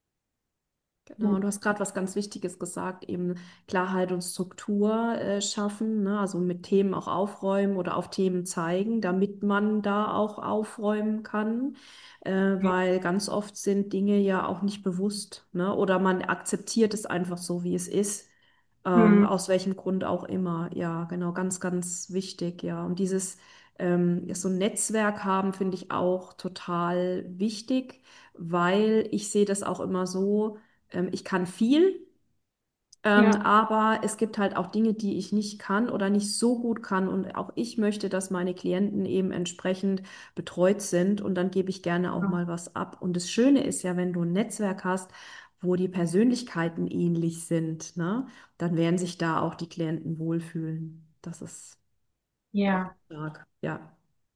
Genau, und du hast gerade was ganz Wichtiges gesagt, eben Klarheit und Struktur äh, schaffen, ne? Also mit Themen auch aufräumen oder auf Themen zeigen, damit man da auch aufräumen kann, äh, weil ganz oft sind Dinge ja auch nicht bewusst, ne? Oder man akzeptiert es einfach so, wie es ist, ähm, Hm. aus welchem Grund auch immer. Ja, genau, ganz, ganz wichtig, ja. Und dieses ähm, so ein Netzwerk haben, finde ich auch total wichtig, weil ich sehe das auch immer so, ähm, ich kann viel, ähm, Ja. aber es gibt halt auch Dinge, die ich nicht kann oder nicht so gut kann. Und auch ich möchte, dass meine Klienten eben entsprechend betreut sind. Und dann gebe ich gerne auch mal was ab. Und das Schöne ist ja, wenn du ein Netzwerk hast, wo die Persönlichkeiten ähnlich sind, ne, dann werden sich da auch die Klienten wohlfühlen. Das ist auch Ja, stark. Ja,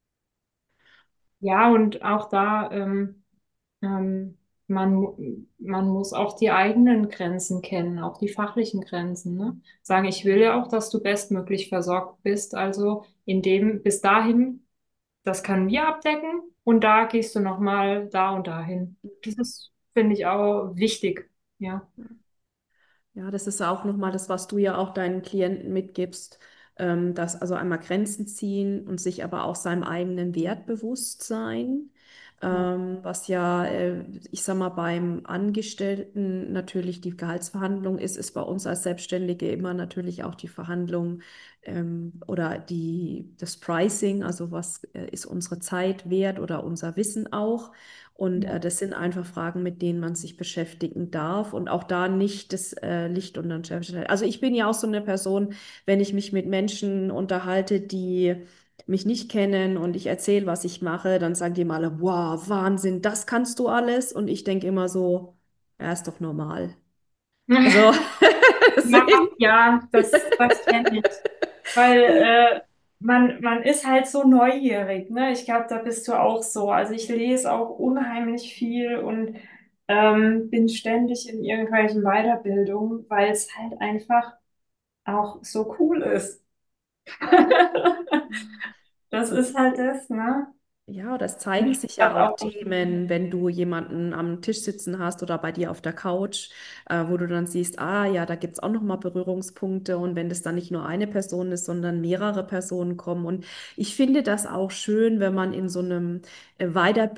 ja, und auch da, ähm, ähm, man, mu- man muss auch die eigenen Grenzen kennen, auch die fachlichen Grenzen, ne? Sagen, ich will ja auch, dass du bestmöglich versorgt bist. Also in dem, bis dahin, das können wir abdecken und da gehst du nochmal da und dahin. Dieses finde ich auch wichtig. Ja. ja, das ist auch nochmal das, was du ja auch deinen Klienten mitgibst, ähm, dass also einmal Grenzen ziehen und sich aber auch seinem eigenen Wert bewusst sein, ähm, was ja, äh, ich sag mal, beim Angestellten natürlich die Gehaltsverhandlung ist, ist bei uns als Selbstständige immer natürlich auch die Verhandlung ähm, oder die, das Pricing, also was äh, ist unsere Zeit wert oder unser Wissen auch. Und Ja. äh, das sind einfach Fragen, mit denen man sich beschäftigen darf und auch da nicht das äh, Licht unter den Scheffel stellen. Also ich bin ja auch so eine Person, wenn ich mich mit Menschen unterhalte, die mich nicht kennen und ich erzähle, was ich mache, dann sagen die immer alle, wow, Wahnsinn, das kannst du alles. Und ich denke immer so, ja, ist doch normal. Also, Ja, deswegen. ja, das, das kenne ich. Weil äh, man, man ist halt so neugierig, ne? Ich glaube, da bist du auch so. Also ich lese auch unheimlich viel und ähm, bin ständig in irgendwelchen Weiterbildungen, weil es halt einfach auch so cool ist. Das ist halt das, ne? Ja, das zeigen Ich sich ja hab auch auch, Themen, wenn du jemanden am Tisch sitzen hast oder bei dir auf der Couch, äh, wo du dann siehst, ah ja, da gibt es auch nochmal Berührungspunkte und wenn das dann nicht nur eine Person ist, sondern mehrere Personen kommen. Und ich finde das auch schön, wenn man in so einem äh,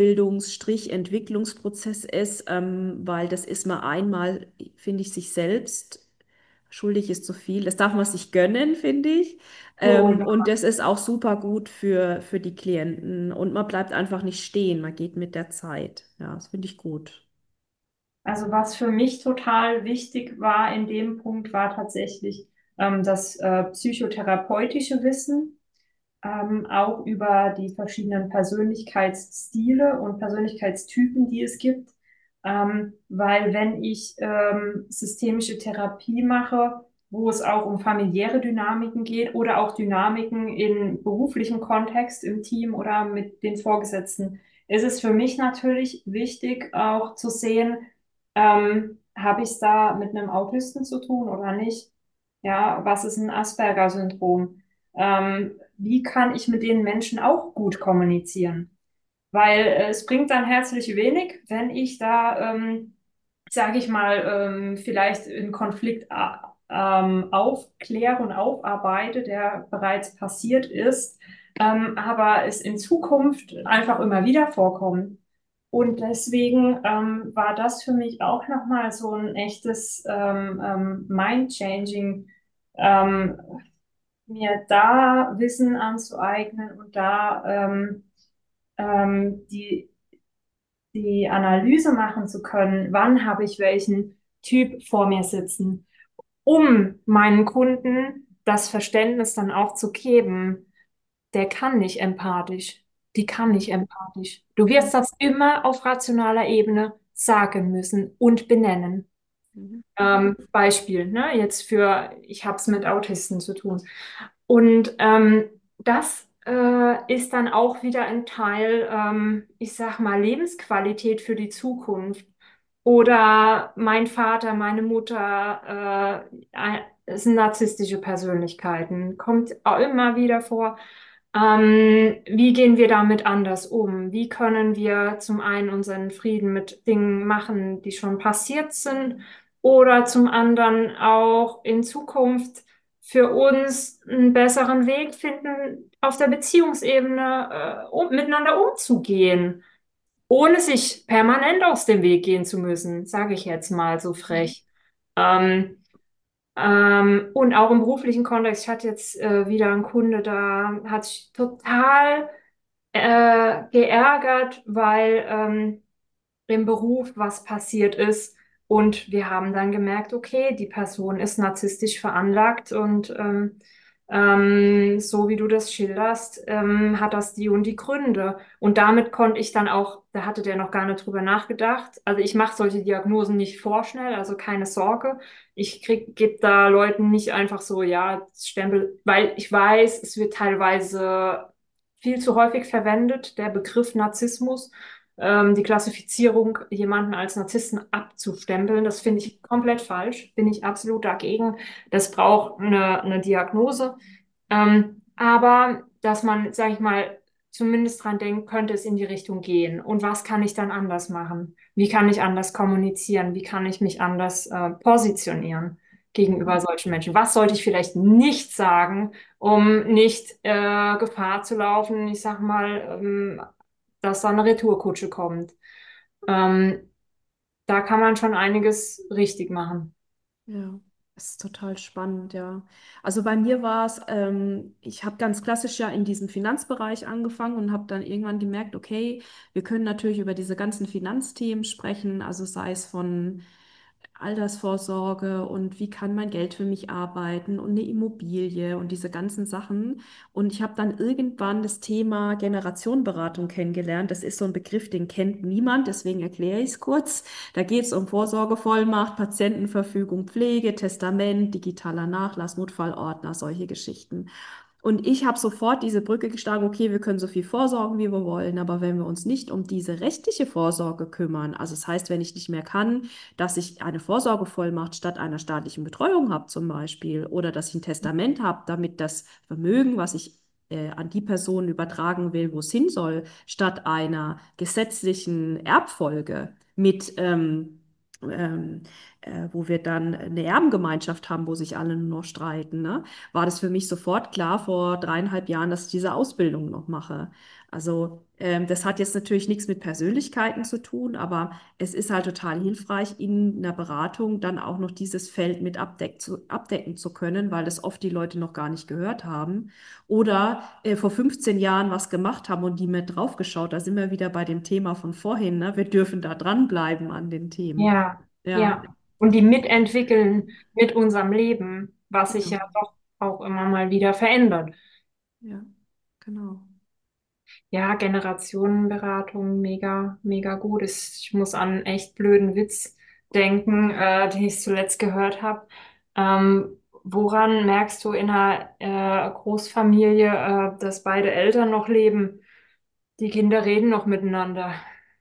Weiterbildungs-Entwicklungsprozess ist, ähm, weil das ist man einmal, finde ich, sich selbst. Schuldig ist zu viel. Das darf man sich gönnen, finde ich. oh, Ähm, ja. und das ist auch super gut für, für die Klienten. Und man bleibt einfach nicht stehen, man geht mit der Zeit. Ja, das finde ich gut. Also was für mich total wichtig war in dem Punkt, war tatsächlich ähm, das äh, psychotherapeutische Wissen, ähm, auch über die verschiedenen Persönlichkeitsstile und Persönlichkeitstypen, die es gibt. Ähm, weil wenn ich ähm, systemische Therapie mache, wo es auch um familiäre Dynamiken geht oder auch Dynamiken in beruflichen Kontext, im Team oder mit den Vorgesetzten, ist es für mich natürlich wichtig, auch zu sehen, ähm, habe ich es da mit einem Autisten zu tun oder nicht? Ja, was ist ein Asperger-Syndrom? Ähm, wie kann ich mit den Menschen auch gut kommunizieren? Weil äh, es bringt dann herzlich wenig, wenn ich da, ähm, sage ich mal, ähm, vielleicht einen Konflikt äh, ähm, aufkläre und aufarbeite, der bereits passiert ist, ähm, aber es in Zukunft einfach immer wieder vorkommt. Und deswegen ähm, war das für mich auch nochmal so ein echtes ähm, ähm, Mind-Changing, ähm, mir da Wissen anzueignen und da ähm, ähm, die, die Analyse machen zu können, wann habe ich welchen Typ vor mir sitzen, um meinen Kunden das Verständnis dann auch zu geben, der kann nicht empathisch, die kann nicht empathisch. Du wirst das immer auf rationaler Ebene sagen müssen und benennen. Mhm. Ähm, Beispiel, ne, jetzt für, ich habe es mit Autisten zu tun. Und ähm, das äh, ist dann auch wieder ein Teil, ähm, ich sag mal, Lebensqualität für die Zukunft. Oder mein Vater, meine Mutter, äh, ein- es sind narzisstische Persönlichkeiten, kommt auch immer wieder vor. Ähm, wie gehen wir damit anders um? Wie können wir zum einen unseren Frieden mit Dingen machen, die schon passiert sind, oder zum anderen auch in Zukunft für uns einen besseren Weg finden, auf der Beziehungsebene äh, um, miteinander umzugehen, ohne sich permanent aus dem Weg gehen zu müssen, sage ich jetzt mal so Mhm. frech. Ähm, ähm, und auch im beruflichen Kontext, ich hatte jetzt äh, wieder einen Kunde, da hat sich total äh, geärgert, weil ähm, im Beruf was passiert ist. Und wir haben dann gemerkt, okay, die Person ist narzisstisch veranlagt und ähm, ähm, so wie du das schilderst, ähm, hat das die und die Gründe. Und damit konnte ich dann auch, da hatte der noch gar nicht drüber nachgedacht. Also ich mache solche Diagnosen nicht vorschnell, also keine Sorge. Ich krieg, gebe da Leuten nicht einfach so, ja, Stempel, weil ich weiß, es wird teilweise viel zu häufig verwendet, der Begriff Narzissmus, ähm, die Klassifizierung, jemanden als Narzissten abzustempeln. Das finde ich komplett falsch, bin ich absolut dagegen. Das braucht eine, eine Diagnose. Ähm, aber dass man, sage ich mal, zumindest dran denkt, könnte es in die Richtung gehen. Und was kann ich dann anders machen? Wie kann ich anders kommunizieren? Wie kann ich mich anders äh, positionieren gegenüber solchen Menschen? Was sollte ich vielleicht nicht sagen, um nicht äh, Gefahr zu laufen, ich sag mal, ähm, dass da eine Retourkutsche kommt. Ähm, Da kann man schon einiges richtig machen. Ja, es ist total spannend, ja. Also bei mir war es, ähm, ich habe ganz klassisch ja in diesem Finanzbereich angefangen und habe dann irgendwann gemerkt, okay, wir können natürlich über diese ganzen Finanzthemen sprechen, also sei es von Altersvorsorge und wie kann mein Geld für mich arbeiten und eine Immobilie und diese ganzen Sachen. Und ich habe dann irgendwann das Thema Generationenberatung kennengelernt. Das ist so ein Begriff, den kennt niemand, deswegen erkläre ich es kurz. Da geht es um Vorsorgevollmacht, Patientenverfügung, Pflege, Testament, digitaler Nachlass, Notfallordner, solche Geschichten. Und ich habe sofort diese Brücke geschlagen, okay, wir können so viel vorsorgen, wie wir wollen, aber wenn wir uns nicht um diese rechtliche Vorsorge kümmern, also das heißt, wenn ich nicht mehr kann, dass ich eine Vorsorgevollmacht statt einer staatlichen Betreuung habe zum Beispiel, oder dass ich ein Testament habe, damit das Vermögen, was ich äh, an die Person übertragen will, wo es hin soll, statt einer gesetzlichen Erbfolge mit ähm, ähm, äh, wo wir dann eine Erbengemeinschaft haben, wo sich alle nur noch streiten, ne? War das für mich sofort klar vor dreieinhalb Jahren, dass ich diese Ausbildung noch mache. Also ähm, das hat jetzt natürlich nichts mit Persönlichkeiten zu tun, aber es ist halt total hilfreich, in einer Beratung dann auch noch dieses Feld mit abdeck zu, abdecken zu können, weil das oft die Leute noch gar nicht gehört haben. Oder äh, vor fünfzehn Jahren was gemacht haben und die mit draufgeschaut. Da sind wir wieder bei dem Thema von vorhin, ne? Wir dürfen da dranbleiben an den Themen. Ja, Ja, ja. Und die mitentwickeln mit unserem Leben, was sich ja genau. doch auch immer mal wieder verändert. Ja, genau. Ja, Generationenberatung, mega, mega gut. Ich, ich muss an einen echt blöden Witz denken, äh, den ich zuletzt gehört habe. Ähm, woran merkst du in einer äh, Großfamilie, äh, dass beide Eltern noch leben? Die Kinder reden noch miteinander.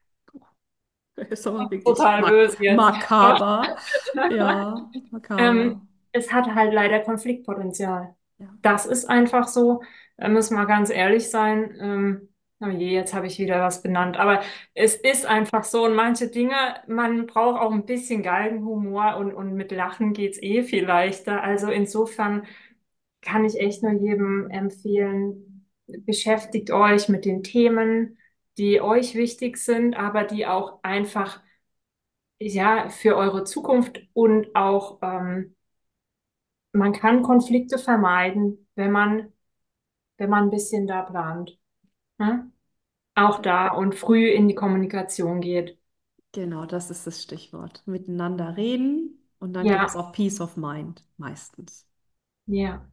Das ist aber wirklich Total mak böse jetzt. makaber. Ja, makaber. Ähm, es hat halt leider Konfliktpotenzial. Ja. Das ist einfach so. Da müssen wir ganz ehrlich sein. Ähm, oh je, jetzt habe ich wieder was benannt. Aber es ist einfach so. Und manche Dinge, man braucht auch ein bisschen Galgenhumor und, und mit Lachen geht's eh viel leichter. Also insofern kann ich echt nur jedem empfehlen, beschäftigt euch mit den Themen, die euch wichtig sind, aber die auch einfach, ja, für eure Zukunft und auch, ähm, man kann Konflikte vermeiden, wenn man, wenn man ein bisschen da plant, ne? Auch da und früh in die Kommunikation geht. Genau, das ist das Stichwort. Miteinander reden und dann gibt es Ja, auch Peace of Mind meistens. ja.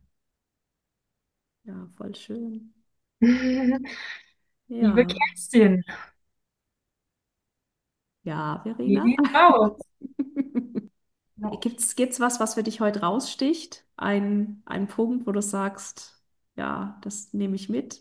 Ja, voll schön. Liebe Ja, Kerstin, ja, wie Verena. sieht's aus? Gibt's, gibt's was, was für dich heute raussticht? Ein, ein Punkt, wo du sagst, ja, das nehme ich mit.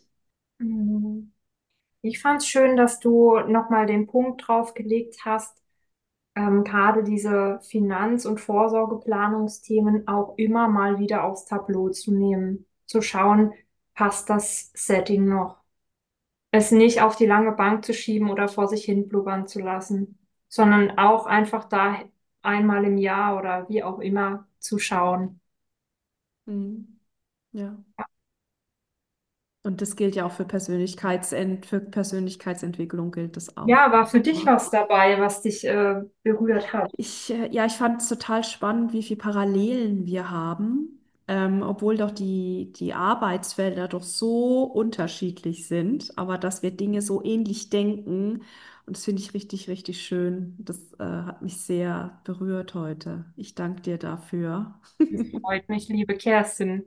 Ich fand es schön, dass du nochmal den Punkt drauf gelegt hast, ähm, gerade diese Finanz- und Vorsorgeplanungsthemen auch immer mal wieder aufs Tableau zu nehmen, zu schauen, passt das Setting noch? Es nicht auf die lange Bank zu schieben oder vor sich hin blubbern zu lassen, sondern auch einfach da einmal im Jahr oder wie auch immer zu schauen. Mhm. Ja. Und das gilt ja auch für Persönlichkeitsent für Persönlichkeitsentwicklung gilt das auch. Ja, war für dich Ja. was dabei, was dich äh, berührt hat? Ich, äh, ja, ich fand es total spannend, wie viele Parallelen wir haben, ähm, obwohl doch die, die Arbeitsfelder doch so unterschiedlich sind, aber dass wir Dinge so ähnlich denken. Und das finde ich richtig, richtig schön. Das äh, hat mich sehr berührt heute. Ich danke dir dafür. Das freut mich, liebe Kerstin.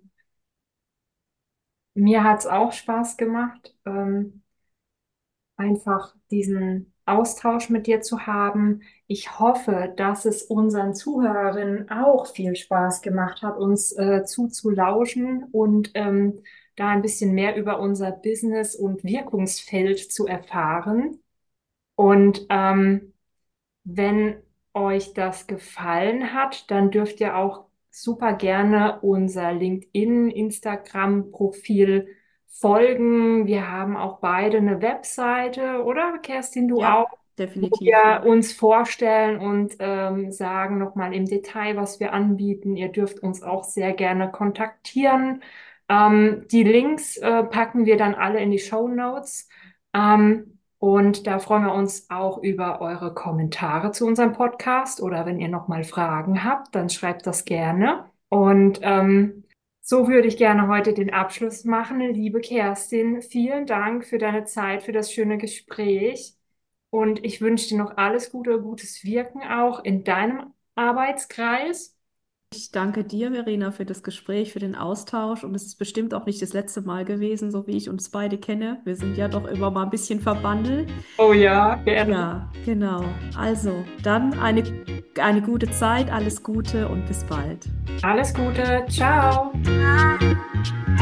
Mir hat's auch Spaß gemacht, ähm, einfach diesen Austausch mit dir zu haben. Ich hoffe, dass es unseren Zuhörerinnen auch viel Spaß gemacht hat, uns äh, zuzulauschen und ähm, da ein bisschen mehr über unser Business und Wirkungsfeld zu erfahren. Und ähm, wenn euch das gefallen hat, dann dürft ihr auch super gerne unser LinkedIn, Instagram-Profil folgen. Wir haben auch beide eine Webseite, oder Kerstin, du auch, Ja, wo definitiv. wir uns vorstellen und ähm, sagen nochmal im Detail, was wir anbieten. Ihr dürft uns auch sehr gerne kontaktieren. Ähm, die Links äh, packen wir dann alle in die Show Notes. Ähm, Und da freuen wir uns auch über eure Kommentare zu unserem Podcast oder wenn ihr nochmal Fragen habt, dann schreibt das gerne. Und ähm, so würde ich gerne heute den Abschluss machen. Liebe Kerstin, vielen Dank für deine Zeit, für das schöne Gespräch. Und ich wünsche dir noch alles Gute, gutes Wirken auch in deinem Arbeitskreis. Ich danke dir, Verena, für das Gespräch, für den Austausch. Und es ist bestimmt auch nicht das letzte Mal gewesen, so wie ich uns beide kenne. Wir sind ja doch immer mal ein bisschen verbandelt. Oh ja, gerne. Ja, genau. Also, dann eine, eine gute Zeit, alles Gute und bis bald. Alles Gute, ciao.